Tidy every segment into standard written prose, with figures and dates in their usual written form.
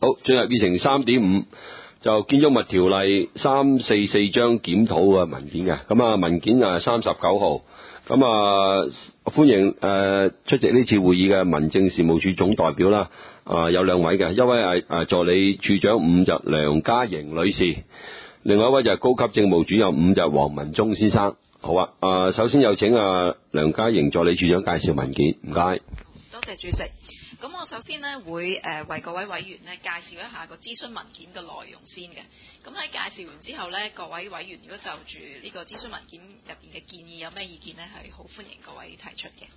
好，進入議程3.5，就建築物條例344章檢討嘅文件嘅。咁啊，文件39號。咁啊，歡迎出席呢次會議嘅民政事務處總代表啦。有兩位嘅，一位係助理處長5就梁家瑩女士，另外一位就係高級政務主任5就係黃文忠先生。好啊，首先有請梁家瑩助理處長介紹文件，唔該。 多謝主席。咁我首先呢會為各位委員呢介紹一下個諮詢文件嘅內容先嘅。咁喺介紹完之後呢，各位委員如果就住呢個諮詢文件入邊嘅建議有咩意見呢，係好歡迎各位提出嘅。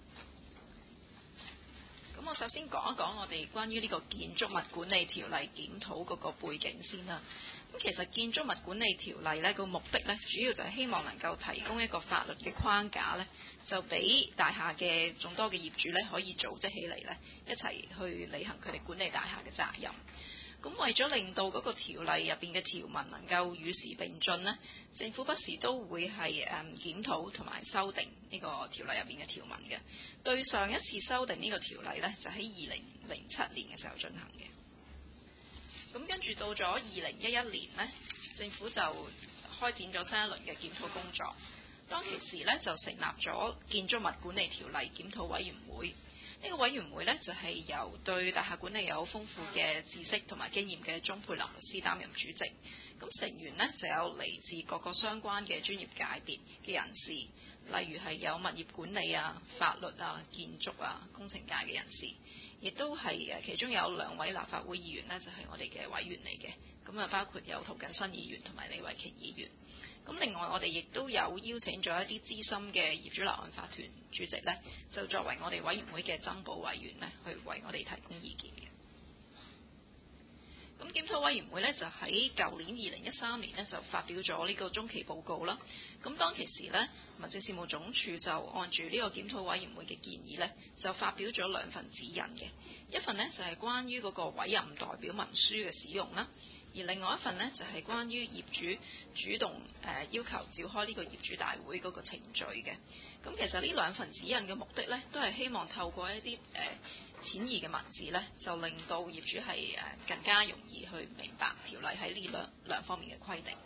咁我首先講一講我哋關於呢個建築物管理條例檢討嗰個背景先啦。咁其實建築物管理條例呢個目的呢，主要就係希望能夠提供一個法律嘅框架呢，就俾大廈嘅眾多嘅業主呢可以組織起嚟呢，一齊去履行佢哋管理大廈嘅責任。咁為咗令到嗰個條例入邊嘅條文能夠與時並進呢，政府不時都會係檢討同埋修訂呢個條例入邊嘅條文嘅。對上一次修訂呢個條例呢，就喺2007年嘅時候進行嘅。咁跟住到咗2011年呢，政府就開展咗新一輪嘅檢討工作。當其時呢，就成立咗建築物管理條例檢討委員會。呢個委員會呢，就係由對大廈管理有豐富嘅知識同埋經驗嘅鍾佩林律師擔任主席。咁成員呢，就有嚟自各個相關嘅專業界別嘅人士，例如係有物業管理啊、法律啊、建築啊、工程界嘅人士。亦都係其中有2位立法會議員呢，就係我哋嘅委員嚟嘅。咁啊，包括有涂謹申議員同埋李慧瓊議員。咁另外我哋亦都有邀請咗一啲資深嘅業主立案法團主席呢，就作為我哋委員會嘅增補委員呢，去為我哋提供意見嘅。咁檢討委員會呢，就喺舊年2013年呢，就發表咗呢個中期報告啦。咁當其時呢，民政事務總署就按住呢個檢討委員會嘅建議呢，就發表咗2份指引嘅。一份呢，就係關於嗰個委任代表文書嘅使用啦，而另外一份呢，就係關於業主主動要求召開呢個業主大會嗰個程序嘅。咁其實呢2份指引嘅目的呢，都係希望透過一啲淺易嘅文字呢，就令到業主係更加容易去明白條例喺呢兩方面嘅規定。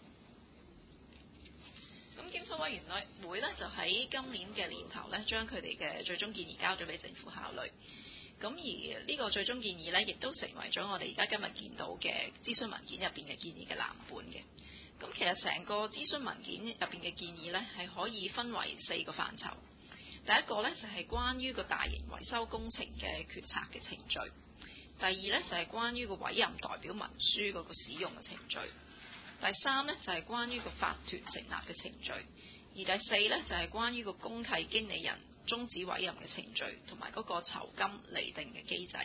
咁檢討委員會呢，就喺今年嘅年頭呢，將佢哋嘅最終建議交咗俾政府考慮。咁而呢個最終建議呢，亦都成為咗我哋而家今日見到嘅諮詢文件入邊嘅建議嘅藍本嘅。咁其實成個諮詢文件入邊嘅建議呢，係可以分為4個範疇。第一個呢，就係關於個大型維修工程嘅決策嘅程序。第二呢，就係關於個委任代表文書嗰個使用嘅程序。第3呢，就係關於個法團成立嘅程序。而第4呢，就係關於個公契經理人終止委任嘅程序同埋嗰個酬金釐定嘅機制。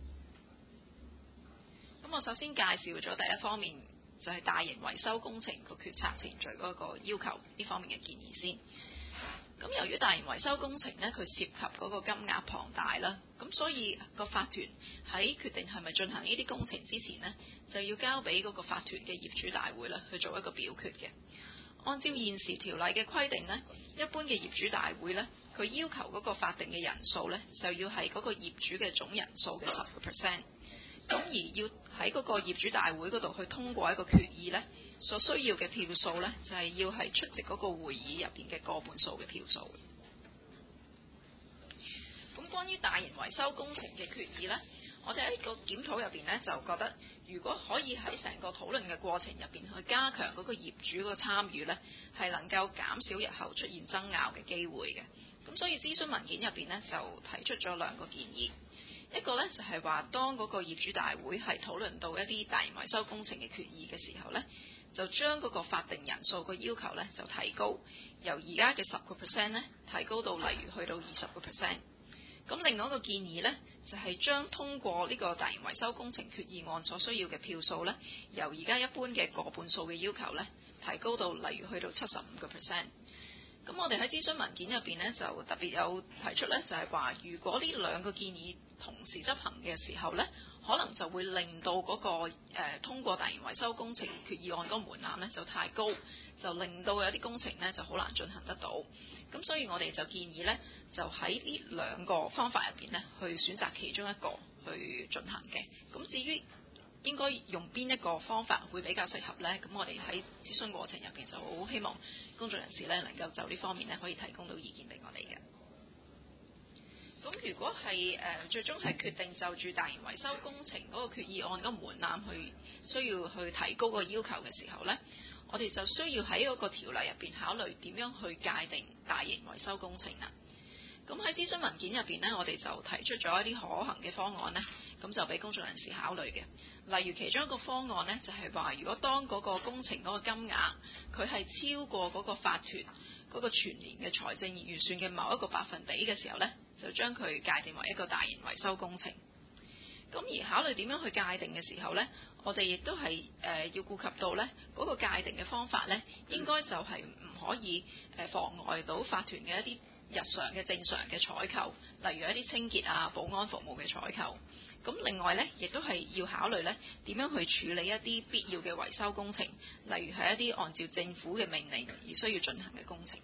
咁我首先介紹咗第一方面，就係大型維修工程個決策程序嗰個要求呢方面嘅建議先。咁由於大型維修工程呢，佢涉及嗰個金額龐大啦，咁所以個法團喺決定係咪進行呢啲工程之前呢，就要交俾嗰個法團嘅業主大會啦去做一個表決嘅。按照現時條例嘅規定呢，一般嘅業主大會呢，佢要求嗰個法定嘅人數呢，就要係嗰個業主嘅總人數嘅10%。咁而要喺嗰個業主大會嗰度去通過一個決議呢，所需要嘅票數呢，就係要係出席嗰個會議入邊嘅過半數嘅票數。咁關於大型維修工程嘅決議呢，我哋喺個檢討入邊呢，就覺得，如果可以喺成個討論嘅過程入邊去加強嗰個業主個參與呢，係能夠減少日後出現爭拗嘅機會嘅。咁所以諮詢文件入邊呢，就提出咗2個建議。一個呢，就係話，當嗰個業主大會係討論到一啲大型維修工程嘅決議嘅時候呢，就將嗰個法定人數個要求呢，就提高，由而家嘅10% 呢，提高到例如去到20%。咁另外一個建議呢，就係將通過呢個大型維修工程決議案所需要嘅票數呢，由而家一般嘅過半數嘅要求呢，提高到例如去到75%。 咁我哋喺諮詢文件入邊呢，就特別有提出呢，就係話，如果呢兩個建議同時執行嘅時候呢，可能就會令到嗰個通過大型維修工程決議案嗰個門檻呢就太高，就令到有啲工程呢就好難進行得到。咁所以我哋就建議呢，就喺呢兩個方法入邊呢，去選擇其中一個去進行嘅。咁至於應該用邊一個方法會比較適合呢？咁我哋喺諮詢過程入邊就好希望公眾人士呢能夠就呢方面呢可以提供到意見俾我哋嘅。咁如果係最終係決定就住大型維修工程嗰個決議案嗰個門檻需要去提高個要求嘅時候呢，我哋就需要喺嗰個條例入邊考慮點樣去界定大型維修工程啦。咁喺諮詢文件入邊呢，我哋就提出咗一啲可行嘅方案呢，咁就俾公眾人士考慮嘅。例如其中一個方案呢，就係話，如果當嗰個工程嗰個金額佢係超過嗰個法團嗰個全年嘅財政預算嘅某一個百分比嘅時候呢，就將佢界定為一個大型維修工程。咁而考慮點樣去界定嘅時候呢，我哋亦都係要顧及到呢嗰個界定嘅方法呢，應該就係唔可以妨礙到法團嘅一啲日常嘅正常嘅採購，例如一啲清潔啊、保安服務嘅採購。咁另外呢，亦都係要考慮呢點樣去處理一啲必要嘅維修工程，例如係一啲按照政府嘅命令而需要進行嘅工程。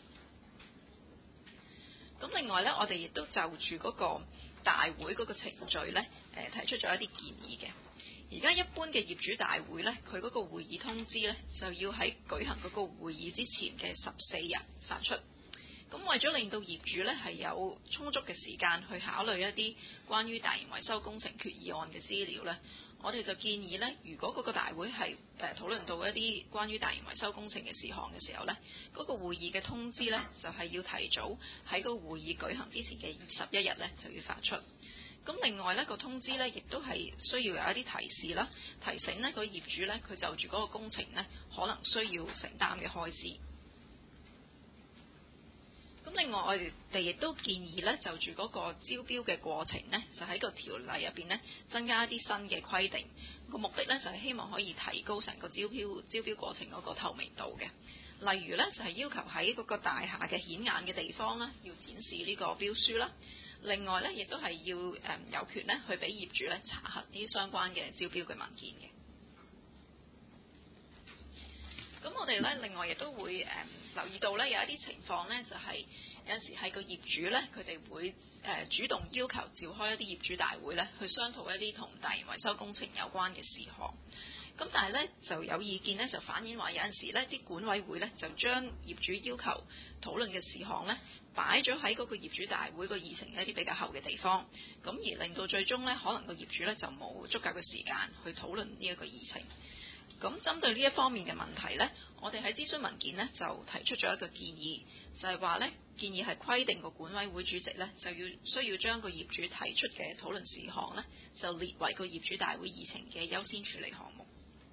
咁另外呢，我哋亦都就住嗰個大會嗰個程序呢，提出咗一啲建議嘅。而家一般嘅業主大會呢，佢嗰個會議通知呢，就要喺舉行嗰個會議之前嘅14日發出。咁為咗令到業主呢係有充足嘅時間去考慮一啲關於大型維修工程決議案嘅資料呢，我哋就建議呢，如果嗰個大會係討論到一啲關於大型維修工程嘅事項嘅時候呢，嗰個會議嘅通知呢，就係要提早喺個會議舉行之前嘅21日呢就要發出。咁另外呢個通知呢，亦都係需要有一啲提示啦，提醒呢個業主呢，佢就住嗰個工程呢可能需要承擔嘅開支。咁另外我哋亦都建議呢，就住嗰個招標嘅過程呢，就喺個條例入邊呢增加一啲新嘅規定。個目的呢，就係希望可以提高成個招標過程嗰個透明度嘅。例如呢，就係要求喺嗰個大廈嘅顯眼嘅地方啦，要展示呢個標書啦。另外呢，亦都係要有權呢去俾業主呢查核呢啲相關嘅招標嘅文件嘅。咁我哋呢，另外亦都會留意到呢，有一啲情況呢，就係有陣時係個業主呢，佢哋會主動要求召開一啲業主大會呢，去商討一啲同大型維修工程有關嘅事項。咁但係呢，就有意見呢，就反映話有陣時呢啲管委會呢，就將業主要求討論嘅事項呢，擺咗喺嗰個業主大會個議程一啲比較後嘅地方，咁而令到最終呢，可能個業主呢，就冇足夠嘅時間去討論呢一個議程。咁針對呢一方面嘅問題呢，我哋喺諮詢文件呢就提出咗一個建議，就係話呢，建議係規定個管委會主席呢，就需要將個業主提出嘅討論事項呢，就列為個業主大會議程嘅優先處理項目。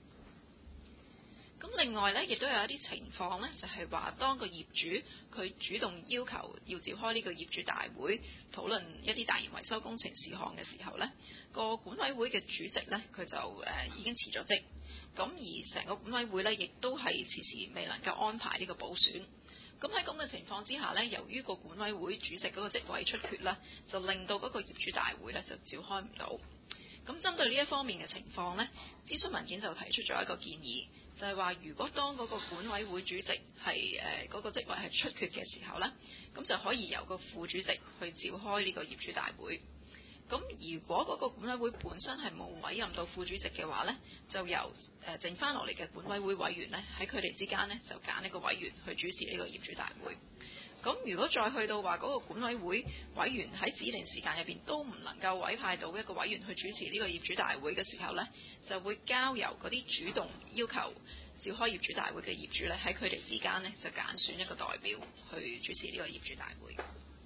咁另外呢，亦都有一啲情況呢，就係話當個業主佢主動要求要召開呢個業主大會討論一啲大型維修工程事項嘅時候呢，個管委會嘅主席呢，佢就已經辭咗職。咁而成個管委會呢，亦都係遲遲未能夠安排呢個補選。咁喺咁嘅情況之下呢，由於個管委會主席嗰個職位出缺啦，就令到嗰個業主大會呢就召開唔到。咁針對呢一方面嘅情況呢，諮詢文件就提出咗一個建議，就係話如果當嗰個管委會主席係嗰個職位係出缺嘅時候呢，咁就可以由個副主席去召開呢個業主大會。咁如果嗰個管委會本身係冇委任到副主席嘅話呢，就由剩翻落嚟嘅管委會委員呢，喺佢哋之間呢，就揀一個委員去主持呢個業主大會。咁如果再去到話嗰個管委會委員喺指定時間入邊都唔能夠委派到一個委員去主持呢個業主大會嘅時候呢，就會交由嗰啲主動要求召開業主大會嘅業主呢，喺佢哋之間呢，就揀選一個代表去主持呢個業主大會。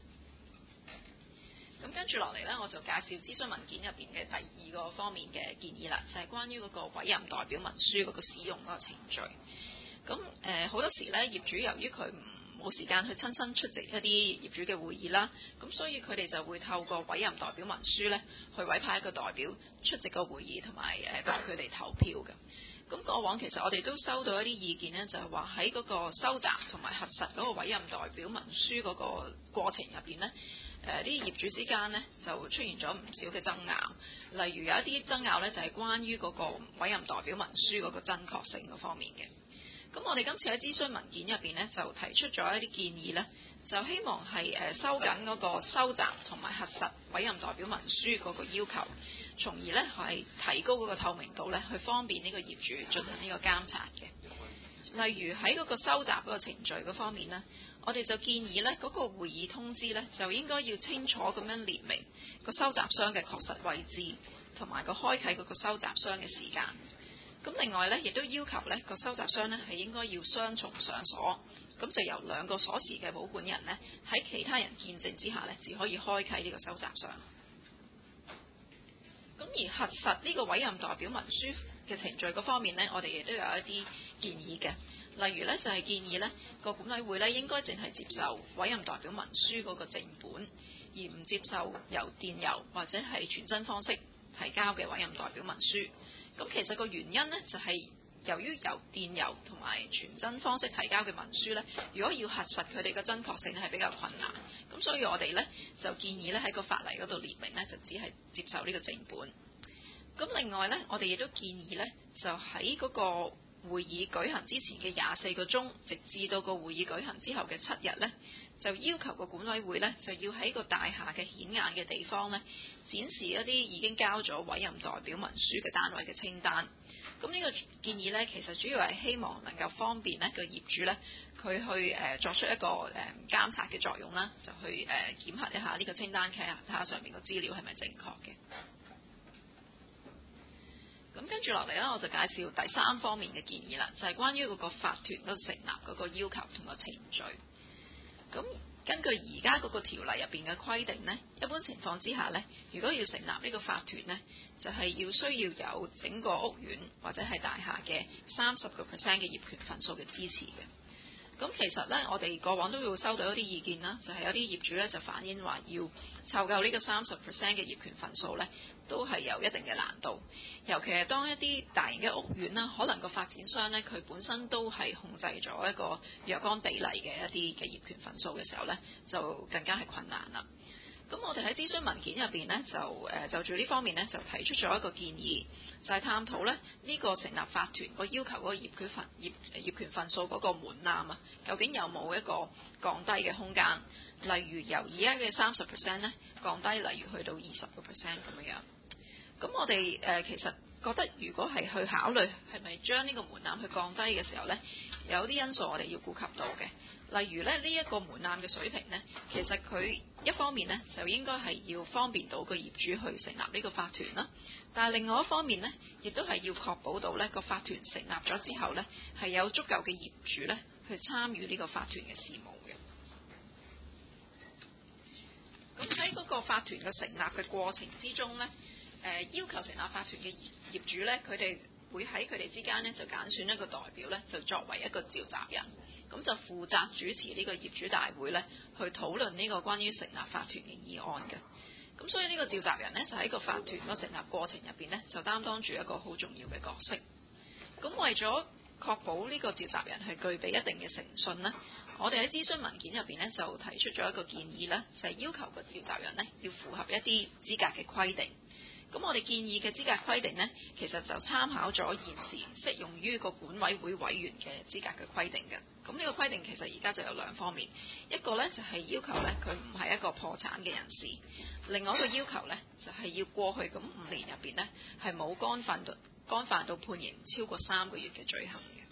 咁跟住落嚟呢，我就介紹諮詢文件入邊嘅第二個方面嘅建議啦，就係關於嗰個委任代表文書嗰個使用嗰個程序。咁好多時呢，業主由於佢唔冇時間去親身出席一啲業主嘅會議啦，咁所以佢哋就會透過委任代表文書呢，去委派一個代表出席個會議同埋代佢哋投票嘅。咁過往其實我哋都收到一啲意見呢，就係話喺嗰個收集同埋核實嗰個委任代表文書嗰個過程入邊呢，啲業主之間呢就出現咗唔少嘅爭拗，例如有一啲爭拗呢，就係關於嗰個委任代表文書嗰個真確性嗰方面嘅。咁我哋今次喺諮詢文件入邊呢，就提出咗一啲建議呢，就希望係收緊嗰個收集同埋核實委任代表文書嗰個要求，從而呢係提高嗰個透明度呢，去方便呢個業主進行呢個監察嘅。例如喺嗰個收集嗰個程序嗰方面呢，我哋就建議呢嗰個會議通知呢，就應該要清楚咁樣列明個收集箱嘅確實位置，同埋個開啓嗰個收集箱嘅時間。咁另外呢，亦都要求呢個收集箱呢係應該要雙重上鎖，咁就由兩個鎖匙嘅保管人呢，喺其他人見證之下呢，只可以開啓呢個收集箱。咁而核實呢個委任代表文書嘅程序嗰方面呢，我哋亦都有一啲建議嘅。例如呢，就係建議呢個管委會呢應該淨係接受委任代表文書嗰個正本，而唔接受由電郵或者係傳真方式提交嘅委任代表文書。咁其實個原因呢，就係由於由電郵同埋傳真方式提交嘅文書呢，如果要核實佢哋嘅真確性係比較困難，咁所以我哋呢就建議呢喺個法例嗰度列明呢，就只係接受呢個正本。咁另外呢，我哋亦都建議呢，就喺嗰個會議舉行之前嘅24個鐘，直至到個會議舉行之後嘅7日呢，就要求個管委會呢，就要喺個大廈嘅顯眼嘅地方呢，展示一啲已經交咗委任代表文書嘅單位嘅清單。咁呢個建議呢，其實主要係希望能夠方便呢個業主呢，佢去作出一個監察嘅作用啦，就去檢核一下呢個清單，睇下上面個資料係咪正確嘅。咁跟住落嚟呢，我就介紹第3方面嘅建議啦，就係關於嗰個法團嗰成立嗰個要求同個程序。咁根據而家嗰個條例入邊嘅規定呢，一般情況之下呢，如果要成立呢個法團呢，就係需要有整個屋苑或者係大廈嘅30% 嘅業權份數嘅支持嘅。咁其實呢，我哋過往都會收到一啲意見啦，就係有啲業主呢就反映話要湊夠呢個30% 嘅業權份數呢，都係有一定嘅難度。尤其係當一啲大型嘅屋苑啦，可能個發展商呢，佢本身都係控制咗一個若干比例嘅一啲嘅業權份數嘅時候呢，就更加係困難啦。咁我哋喺諮詢文件入邊呢，就住呢方面呢，就提出咗一個建議，就係探討呢個成立法團個要求嗰個業權份數嗰個門檻啊，究竟有冇一個降低嘅空間？例如由而家嘅30% 呢降低，例如去到20% 咁樣。咁我哋其實覺得，如果係去考慮係咪將呢個門檻去降低嘅時候呢，有啲因素我哋要顧及到嘅。例如呢一個門檻嘅水平呢，其實佢一方面呢，就應該係要方便到個業主去成立呢個法團啦，但係另外一方面呢，亦都係要確保到呢個法團成立咗之後呢，係有足夠嘅業主呢去參與呢個法團嘅事務嘅。咁喺嗰個法團嘅成立嘅過程之中呢，要求成立法團嘅業主呢，佢哋會喺佢哋之間呢，就揀選一個代表呢，就作為一個召集人，咁就負責主持呢個業主大會呢，去討論呢個關於成立法團嘅議案嘅。咁所以呢個召集人呢，就喺個法團個成立過程入邊呢，就擔當住一個好重要嘅角色。咁為咗確保呢個召集人係具備一定嘅誠信呢，我哋喺諮詢文件入邊呢，就提出咗一個建議呢，就係要求個召集人呢，要符合一啲資格嘅規定。咁我哋建議嘅資格規定呢，其實就參考咗現時適用於個管委會委員嘅資格嘅規定嘅。咁呢個規定其實而家就有2方面，一個呢就係要求呢，佢唔係一個破產嘅人士，另外一個要求呢，就係要過去咁5年入邊呢，係冇干犯到判刑超過3個月嘅罪行嘅。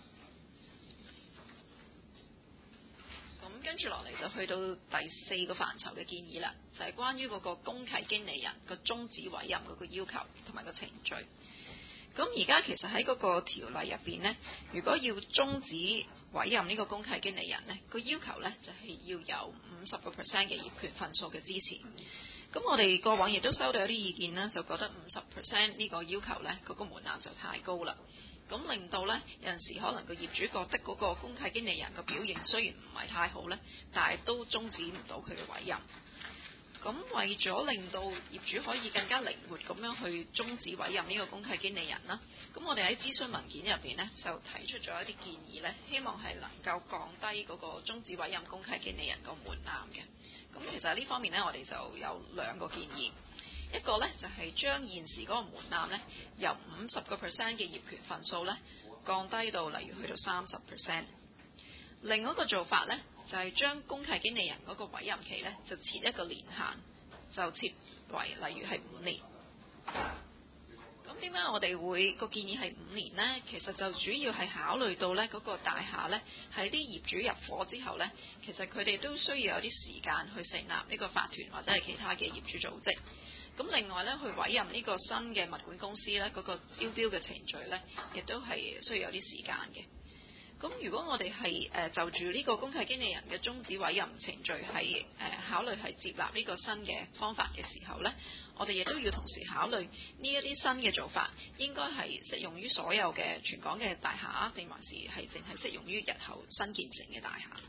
咁跟住落嚟就去到第4個範疇嘅建議啦，就係關於嗰個公契經理人個終止委任嗰個要求同埋個程序。咁而家其實喺嗰個條例入邊呢，如果要終止委任呢個公契經理人呢，個要求呢就係要有50% 嘅業權份數嘅支持。 咁我哋過往亦都收到有啲意見啦，就覺得50%呢個要求呢，嗰個門檻就太高啦。咁令到呢，有陣時可能個業主覺得嗰個公契經理人個表現雖然唔係太好呢，但係都終止唔到佢嘅委任。咁為咗令到業主可以更加靈活咁樣去終止委任呢個公契經理人啦，咁我哋喺諮詢文件入邊呢，就提出咗一啲建議呢，希望係能夠降低嗰個終止委任公契經理人個門檻嘅。咁其實呢方面呢，我哋就有兩個建議，一個呢，就係將現時嗰個門檻呢，由50% 嘅業權份數呢，降低到例如去到30%。另一個做法呢，就係將公契經理人嗰個委任期呢，就設一個年限，就設為例如係5年。咁點解我哋會個建議係5年呢？其實就主要係考慮到呢嗰個大廈呢，喺啲業主入伙之後呢，其實佢哋都需要有啲時間去成立呢個法團或者係其他嘅業主組織。咁另外呢，去委任呢個新嘅物管公司呢，嗰個招標嘅程序呢，亦都係需要有啲時間嘅。咁如果我哋係就住呢個公契經理人嘅終止委任程序係考慮係接納呢個新嘅方法嘅時候呢，我哋亦都要同時考慮呢一啲新嘅做法應該係適用於所有嘅全港嘅大廈，定還是係淨係適用於日後新建成嘅大廈。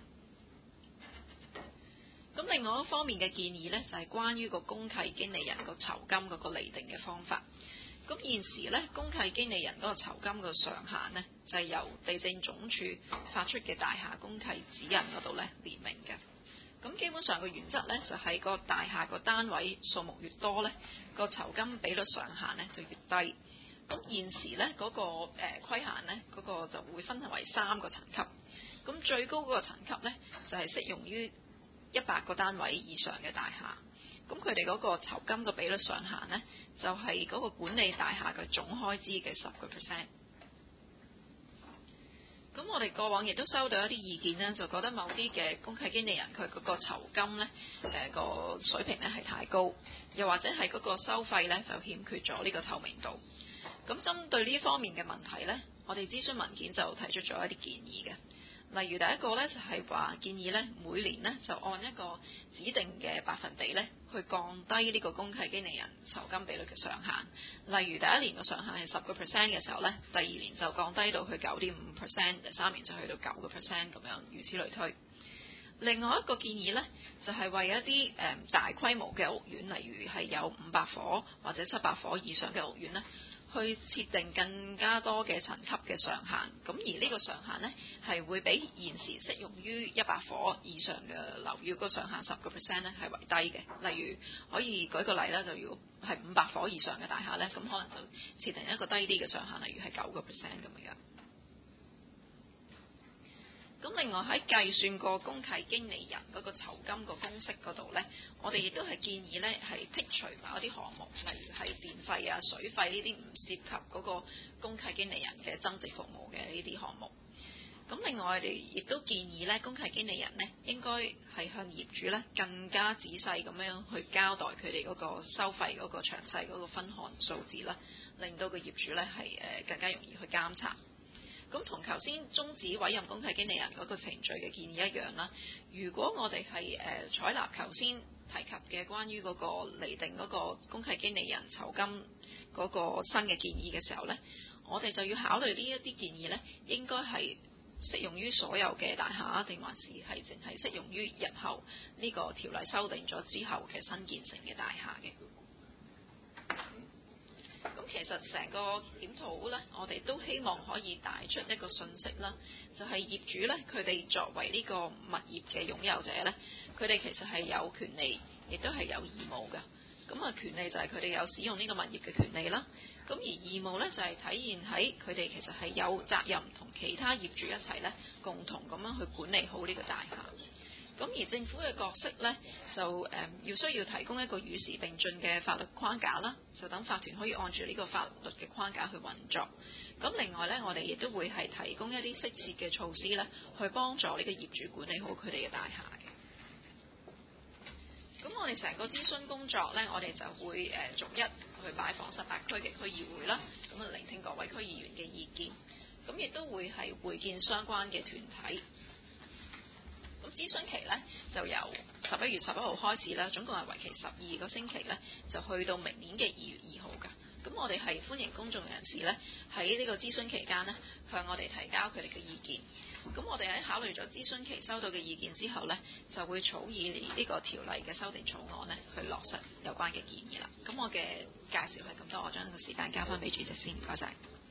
咁另外一方面嘅建議呢，就係關於個公契經理人個酬金嗰個釐定嘅方法。咁現時呢，公契經理人嗰個酬金個上限呢，就係由地政總署發出嘅大廈公契指引嗰度呢列明嘅。咁基本上個原則呢，就係個大廈個單位數目越多呢，個酬金比率上限呢就越低。咁現時呢，嗰個規限呢，嗰個就會分為3個層級。咁最高嗰個層級呢，就係適用於100個單位以上嘅大廈。咁佢哋嗰個酬金嘅比率上限呢，就係嗰個管理大廈嘅總開支嘅10%。咁我哋過往亦都收到一啲意見呢，就覺得某啲嘅公契經理人佢嗰個酬金呢，個水平呢係太高，又或者係嗰個收費呢就欠缺咗呢個透明度。咁針對呢方面嘅問題呢，我哋諮詢文件就提出咗一啲建議嘅。例如第一個呢，就係話建議呢，每年呢就按一個指定嘅百分比呢去降低呢個公契經理人酬金比率嘅上限。例如第一年個上限係10% 嘅時候呢，第二年就降低到去9.5%，第三年就去到9%咁樣，如此類推。另外一個建議呢，就係為一啲大規模嘅屋苑，例如係有500伙或者700伙以上嘅屋苑呢，去設定更加多嘅層級嘅上限，咁而呢個上限呢，係會比現時適用於100伙以上嘅樓宇個上限10% 呢係為低嘅。例如可以舉個例啦，就如果係500伙以上嘅大廈呢，咁可能就設定一個低啲嘅上限，例如係9%咁樣。咁另外喺計算個公契經理人嗰個酬金個公式嗰度呢，我哋亦都係建議呢係剔除某一啲項目，例如係電費啊、水費呢啲唔涉及嗰個公契經理人嘅增值服務嘅呢啲項目。咁另外我哋亦都建議呢，公契經理人呢應該係向業主呢更加仔細咁樣去交代佢哋嗰個收費嗰個詳細嗰個分項數字啦，令到個業主呢係更加容易去監察。咁同頭先終止委任公契經理人嗰個程序嘅建議一樣啦。如果我哋係採納頭先提及嘅關於嗰個釐定嗰個公契經理人酬金嗰個新嘅建議嘅時候呢，我哋就要考慮呢一啲建議呢應該係適用於所有嘅大廈，定還是係淨係適用於日後呢個條例修訂咗之後嘅新建成嘅大廈嘅。咁其實成個檢討呢，我哋都希望可以帶出一個訊息啦，就係業主呢，佢哋作為呢個物業嘅擁有者呢，佢哋其實係有權利，亦都係有義務嘅。咁啊，權利就係佢哋有使用呢個物業嘅權利啦。咁而義務呢，就係體現喺佢哋其實係有責任同其他業主一齊呢，共同咁樣去管理好呢個大廈。咁而政府嘅角色呢，就需要提供一個與時並進嘅法律框架啦，就等法團可以按住呢個法律嘅框架去運作。咁另外呢，我哋亦都會係提供一啲適切嘅措施呢，去幫助呢個業主管理好佢哋嘅大廈嘅。咁我哋成個諮詢工作呢，我哋就會逐一去拜訪18區嘅區議會啦，咁啊聆聽各位區議員嘅意見，咁亦都會係會見相關嘅團體。咁諮詢期呢，就由11月11號開始啦，總共係為期12個星期呢，就去到明年嘅2月2號㗎。咁我哋係歡迎公眾人士呢，喺呢個諮詢期間呢，向我哋提交佢哋嘅意見。咁我哋喺考慮咗諮詢期收到嘅意見之後呢，就會草擬呢個條例嘅修訂草案呢，去落實有關嘅建議啦。咁我嘅介紹係咁多，我將個時間交翻俾主席先，唔該晒。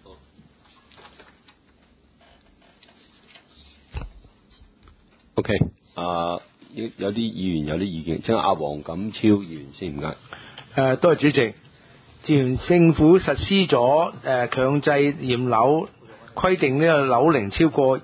OK， 有啲議員有啲意見，請阿黃錦超議員先，唔該。 多謝主席。自從政府實施咗強制驗樓，規定呢個樓齡超過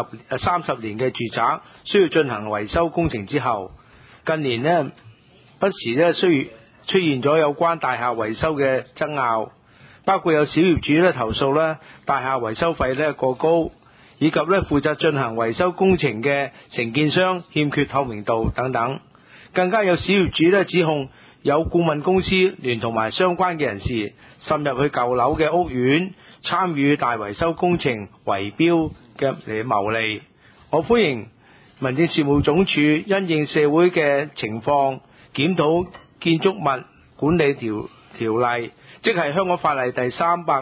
30年嘅住宅需要進行維修工程之後，近年呢不時呢出現咗有關大廈維修嘅爭拗，包括有小業主呢投訴呢大廈維修費呢過高，以及呢負責進行維修工程嘅承建商欠缺透明度等等，更加有小業主呢指控有顧問公司聯同埋相關嘅人士滲入去舊樓嘅屋苑，參與大維修工程圍標嘅嚟牟利。我歡迎民政事務總署因應社會嘅情況，檢討建築物管理條例，即係香港法例第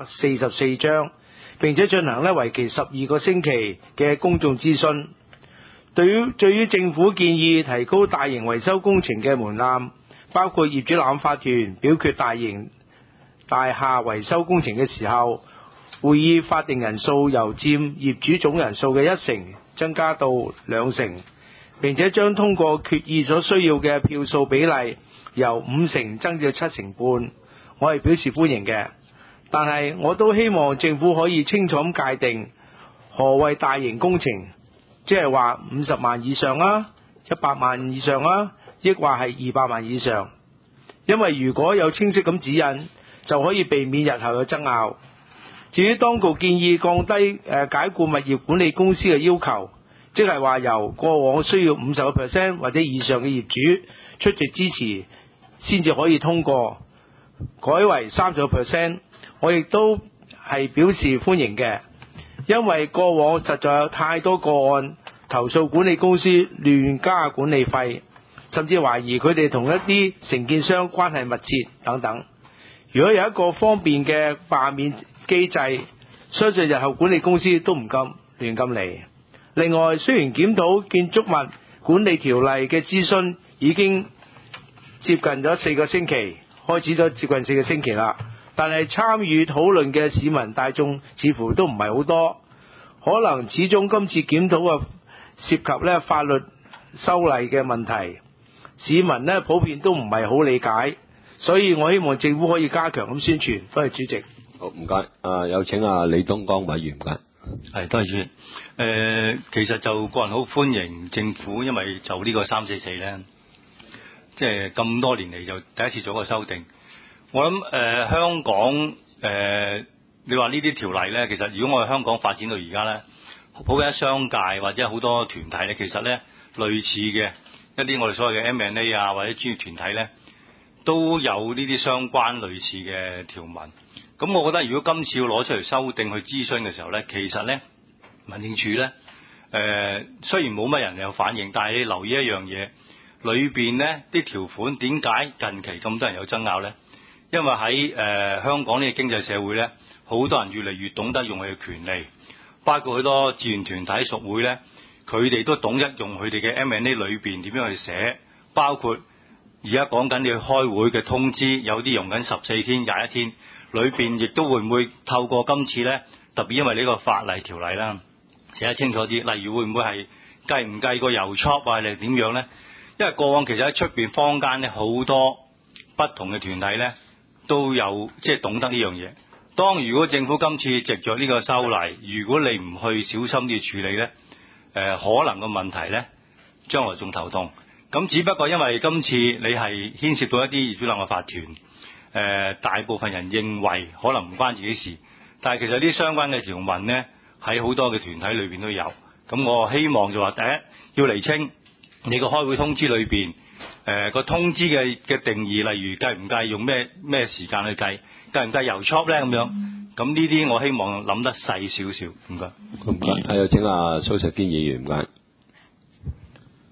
344章，並且進行為期12個星期嘅公眾諮詢。對於政府建議提高大型維修工程嘅門檻，包括業主立案法團表決大型大廈維修工程嘅時候，會議法定人數由佔業主總人數嘅1成增加到2成，並且將通過決議所需要嘅票數比例由5成增至7成半，我係表示歡迎嘅。但係我都希望政府可以清楚咁界定何謂大型工程，即係話50萬以上啊，100萬以上啊，抑或係200萬以上。因為如果有清晰咁指引，就可以避免日後嘅爭拗。至於當局建議降低解僱物業管理公司嘅要求，即係話由過往需要50% 或者以上嘅業主出席支持先至可以通過，改為30%，我亦都係表示歡迎嘅。因為過往實在有太多個案投訴管理公司亂加管理費，甚至懷疑佢哋同一啲承建商關係密切等等。如果有一個方便嘅罷免機制，相信日後管理公司都唔咁亂咁嚟。另外，雖然檢討建築物管理條例嘅諮詢已經接近咗4個星期，開始咗接近4個星期啦，但係參與討論嘅市民大眾似乎都唔係好多，可能始終今次檢討嘅涉及法律修例嘅問題，市民普遍都唔係好理解，所以我希望政府可以加強咁宣傳。多謝主席。 好，唔該。有請李東江委員，唔該。 係，多謝主席。其實就個人好歡迎政府，因為就呢個344咧，即係咁多年嚟就第一次做個修訂。我諗香港你話呢啲條例咧，其實如果我哋香港發展到而家咧，普遍商界或者好多團體咧，其實咧類似嘅一啲我哋所謂嘅 M&A 啊或者專業團體咧，都有呢啲相關類似嘅條文。咁我覺得如果今次要攞出嚟修訂去諮詢嘅時候咧，其實咧民政處咧雖然冇乜人有反應，但係你留意一樣嘢，裏邊咧啲條款點解近期咁多人有爭拗咧？因為喺香港呢個經濟社會咧，好多人越嚟越懂得用佢嘅權利，包括好多志願團體屬會咧，佢哋都懂得用佢哋嘅 M&A 裏邊點樣去寫，包括而家講緊你去開會嘅通知，有啲用緊14天、21天。裏邊亦都會唔會透過今次呢？特別因為呢個法例條例啦，寫得清楚啲。例如會唔會係計唔計個郵戳啊？定點樣呢？因為過往其實喺出邊坊間呢，好多不同嘅團體呢都有即係懂得呢樣嘢。當如果政府今次藉著呢個修例，如果你唔去小心啲處理呢，可能個問題呢將來仲頭痛。咁只不過因為今次你係牽涉到一啲業主立案法團。大部分人認為可能唔關自己事，但係其實啲相關嘅條文呢，喺好多嘅團體裏邊都有。咁我希望就話第一要釐清你個開會通知裏邊個通知嘅定義，例如計唔計用咩時間去計，計唔計郵戳呢咁樣。咁呢啲我希望諗得細少少。唔該。 唔該。係有請蘇石堅議員，唔該。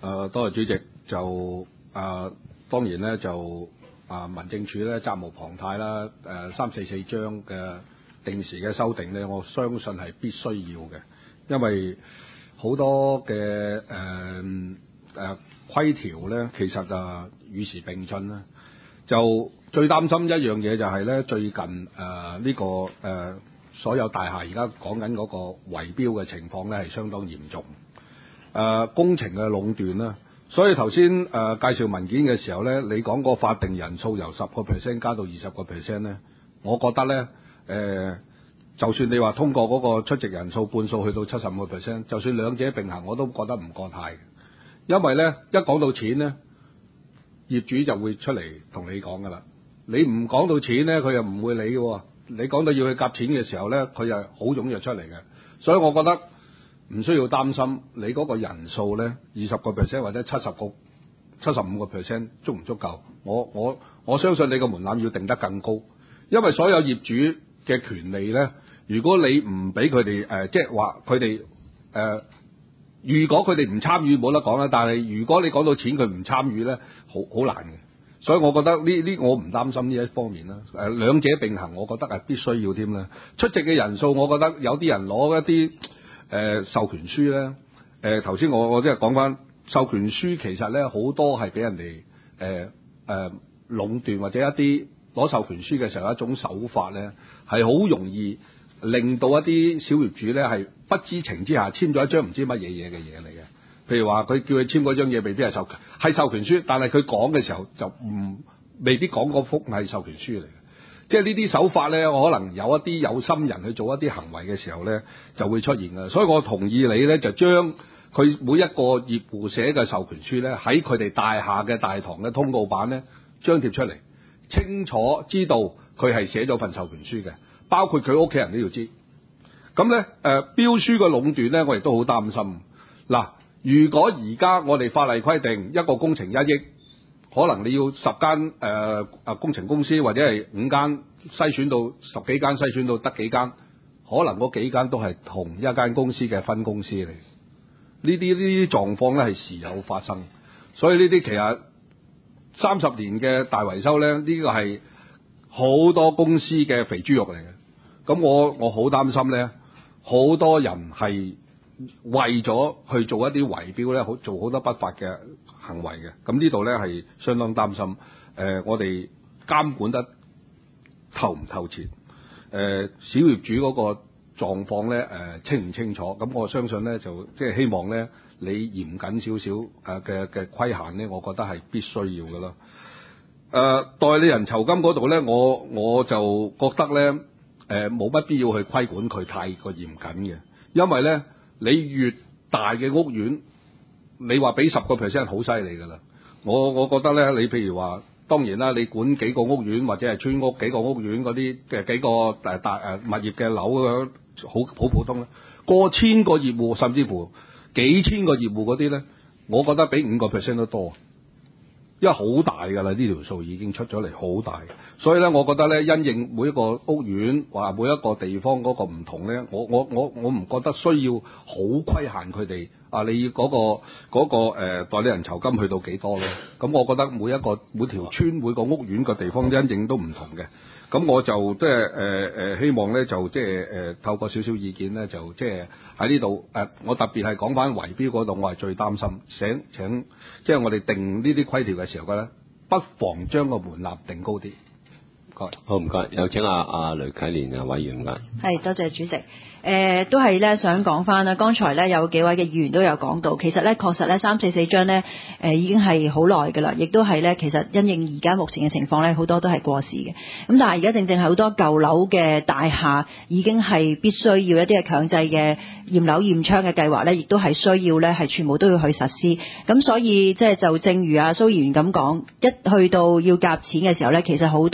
多謝主席。當然咧民政處咧責無旁貸啦。344章嘅定時嘅修訂咧，我相信係必須要嘅，因為好多嘅規條咧，其實與時並進啦。就最擔心一樣嘢就係咧，最近所有大廈而家講緊嗰個圍標嘅情況咧係相當嚴重。工程嘅壟斷啦，所以頭先介紹文件嘅時候咧，你講個法定人數由10% 加到20%咧，我覺得咧就算你話通過嗰個出席人數半數去到75%，就算兩者並行，我都覺得唔過太。因為咧一講到錢咧，業主就會出嚟同你講噶啦。你唔講到錢咧，佢又唔會理嘅。你講到要去夾錢嘅時候咧，佢又好踴躍出嚟嘅。所以我覺得唔需要擔心你嗰個人數咧20% 或者75% 足唔足夠。我相信你個門檻要定得更高，因為所有業主嘅權利咧，如果你唔俾佢哋即係話佢哋如果佢哋唔參與冇得講啦，但係如果你講到錢佢唔參與咧，好難嘅。所以我覺得呢我唔擔心呢一方面啦。兩者並行，我覺得係必須要添啦。出席嘅人數，我覺得有啲人攞一啲授權書咧。頭先我即係講翻授權書，其實咧好多係俾人哋壟斷，或者一啲攞授權書嘅時候一種手法咧，係好容易令到一啲小業主咧係不知情之下簽咗一張唔知乜嘢嘢嘅嘢嚟嘅。譬如話佢叫佢簽嗰張嘢，未必係授權，係授權書，但係佢講嘅時候就未必講嗰幅係授權書嚟嘅。即係呢啲手法咧，可能有一啲有心人去做一啲行為嘅時候咧，就會出現嘅。所以我同意你咧，就將佢每一個業戶寫嘅授權書咧，喺佢哋大廈嘅大堂嘅通告板咧張貼出嚟，清楚知道佢係寫咗份授權書嘅，包括佢屋企人都要知。咁咧標書嘅壟斷咧，我亦都好擔心。嗱，如果而家我哋法例規定一個工程1億，可能你要10間工程公司或者係5間篩選到10幾間，篩選到得幾間，可能嗰幾間都係同一間公司嘅分公司嚟。呢啲狀況咧係時有發生，所以呢啲其實30年嘅大維修咧，呢個係好多公司嘅肥豬肉嚟嘅。咁我好擔心咧，好多人係為咗去做一啲圍標咧，做好多不法嘅行為嘅。咁呢度咧係相當擔心。我哋監管得透唔透徹？小業主嗰個狀況咧清唔清楚？咁我相信咧就即係希望咧你嚴謹少少嘅規限咧，我覺得係必須要嘅啦。代理人酬金嗰度咧，我就覺得咧冇乜必要去規管佢太過嚴謹嘅，因為咧你越大嘅屋苑，你話俾10% 好犀利㗎啦。我覺得咧，你譬如話，當然啦，你管幾個屋苑或者係村屋幾個屋苑嗰啲嘅幾個大物業嘅樓好普通啦。過千個業戶甚至乎幾千個業戶嗰啲咧，我覺得俾5% 都多。因為好大㗎啦，呢條數已經出咗嚟，好大。所以咧，我覺得咧，因應每一個屋苑或每一個地方嗰個唔同咧，我唔覺得需要好規限佢哋。你嗰個代理人酬金去到幾多咯？咁我覺得每條村每個屋苑嘅地方因應都唔同嘅。咁我就即係希望咧，就即係透過少少意見咧，就即係喺呢度我特別係講翻圍標嗰度，我係最擔心。請即係我哋定呢啲規條嘅時候咧，不妨將個門檻定高啲。 好，唔該，有請阿雷啟蓮委員。 係，多謝主席。都係咧想講翻啦，剛才咧有幾位嘅議員都有講到，其實咧確實咧344章咧已經係好耐㗎啦，亦都係咧其實因應而家目前嘅情況咧，好多都係過時嘅。咁但係而家正正係好多舊樓嘅大廈已經係必須要一啲嘅強制嘅驗樓驗窗嘅計劃咧，亦都係需要咧係全部都要去實施。咁所以即係就正如蘇議員咁講，一去到要夾錢嘅時候咧，其實好多嘅街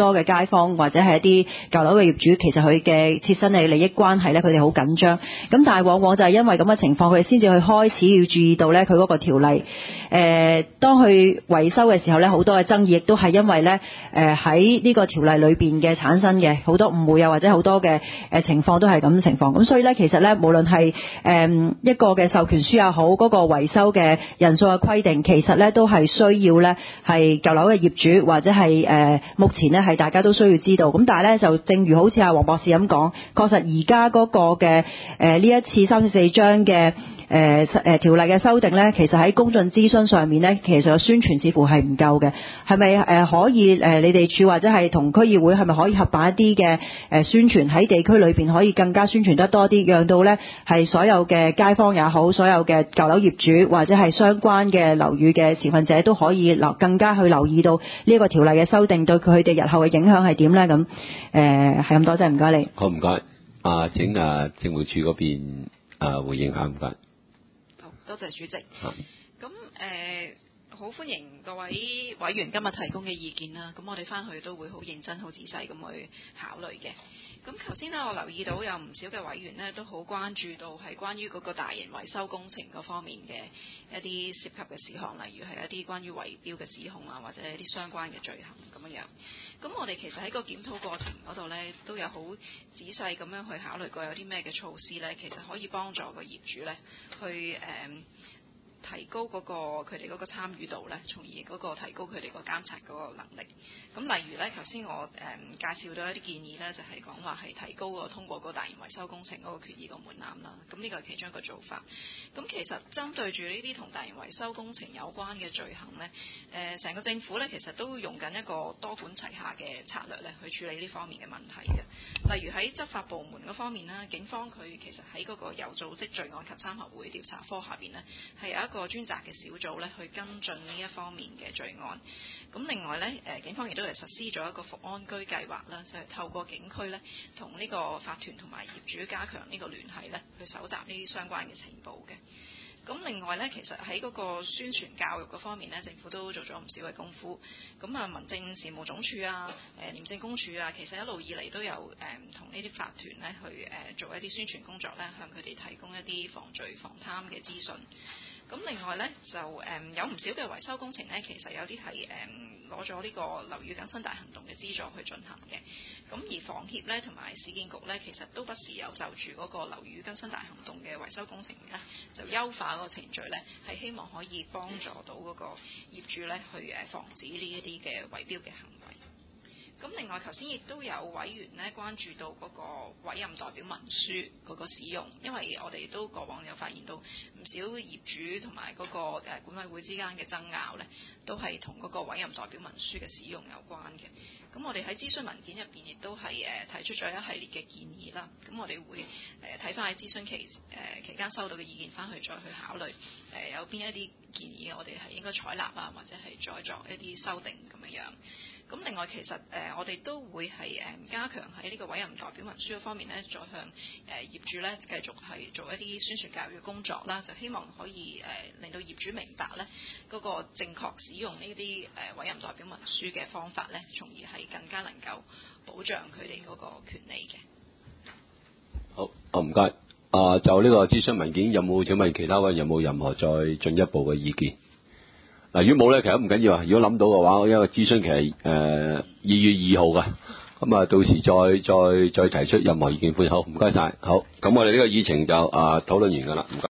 坊或者係一啲舊樓嘅業主，其實佢嘅切身嘅利益關係咧，佢哋好緊張。咁但係往往就係因為咁嘅情況，佢哋先至去開始要注意到咧佢嗰個條例。當佢維修嘅時候咧，好多嘅爭議亦都係因為咧喺呢個條例裏邊嘅產生嘅好多誤會啊，或者好多嘅情況都係咁嘅情況。咁所以咧，其實咧無論係一個嘅授權書又好，嗰個維修嘅人數嘅規定，其實咧都係需要咧係舊樓嘅業主或者係目前咧係大家都需要知道。咁但係咧就正如好似阿黃博士咁講，確實而家嗰個嘅呢一次344章嘅條例嘅修訂咧，其實喺公眾諮詢上面咧，其實個宣傳似乎係唔夠嘅。係咪可以你哋處或者係同區議會係咪可以合辦一啲嘅宣傳喺地區裏邊可以更加宣傳得多啲，讓到咧係所有嘅街坊也好，所有嘅舊樓業主或者係相關嘅樓宇嘅持份者都可以更加去留意到呢一個條例嘅修訂對佢哋日後嘅影響係點咧？咁係咁多謝，唔該你。 好，唔該。請政務處嗰邊回應下，唔該。 好多謝主席。咁好歡迎各位委員今日提供嘅意見啦。咁我哋翻去都會好認真、好仔細咁去考慮嘅。咁頭先呢，我留意到有唔少嘅委員呢都好關注到係關於嗰個大型維修工程嗰方面嘅一啲涉及嘅事項，例如係一啲關於圍標嘅指控啊，或者一啲相關嘅罪行咁樣。咁我哋其實喺個檢討過程嗰度呢，都有好仔細咁樣去考慮過有啲咩嘅措施呢，其實可以幫助個業主呢去提高嗰個佢哋嗰個參與度咧，從而嗰個提高佢哋個監察嗰個能力。咁例如咧，頭先我介紹到一啲建議咧，就係講話係提高個通過個大型維修工程嗰個決議個門檻啦。咁呢個係其中一個做法。咁其實針對住呢啲同大型維修工程有關嘅罪行咧，成個政府咧其實都用緊一個多管齊下嘅策略咧，去處理呢方面嘅問題嘅。例如喺執法部門嗰方面啦，警方佢其實喺嗰個有組織罪案及參合會調查科下邊呢，係有一個專責嘅小組咧，去跟進呢一方面嘅罪案。咁另外咧，警方亦都係實施咗一個復安居計劃啦，就係透過警區咧，同呢個法團同埋業主加強呢個聯繫咧，去搜集呢啲相關嘅情報嘅。咁另外咧，其實喺嗰個宣傳教育嗰方面咧，政府都做咗唔少嘅功夫。咁啊，民政事務總署啊、廉政公署啊，其實一路以嚟都有同呢啲法團咧去做一啲宣傳工作咧，向佢哋提供一啲防罪防貪嘅資訊。咁另外咧就有唔少嘅維修工程咧，其實有啲係攞咗呢個樓宇更新大行動嘅資助去進行嘅。咁而房協咧同埋市建局咧，其實都不時有就住嗰個樓宇更新大行動嘅維修工程咧，就優化嗰個程序咧，係希望可以幫助到嗰個業主咧去防止呢一啲嘅圍標嘅行為。咁另外頭先亦都有委員咧關注到嗰個委任代表文書嗰個使用，因為我哋都過往有發現到唔少業主同埋嗰個管委會之間嘅爭拗咧，都係同嗰個委任代表文書嘅使用有關嘅。咁我哋喺諮詢文件入邊亦都係提出咗一系列嘅建議啦。咁我哋會睇翻喺諮詢期間收到嘅意見翻去再去考慮有邊一啲建議我哋係應該採納啊，或者係再作一啲修訂咁樣樣。咁另外其實我哋都會係加強喺呢個委任代表文書嗰方面咧，再向業主咧繼續係做一啲宣傳教育嘅工作啦，就希望可以令到業主明白咧嗰個正確使用呢啲委任代表文書嘅方法咧，從而係更加能夠保障佢哋嗰個權利嘅。 好，唔該。就呢個諮詢文件有冇請問其他位有冇任何再進一步嘅意見？嗱，如果冇咧，其實唔緊要啊。如果諗到嘅話，因為諮詢期係2月2號嘅，咁啊到時再提出任何意見。好，唔該晒。好，咁我哋呢個議程就討論完㗎啦。唔該。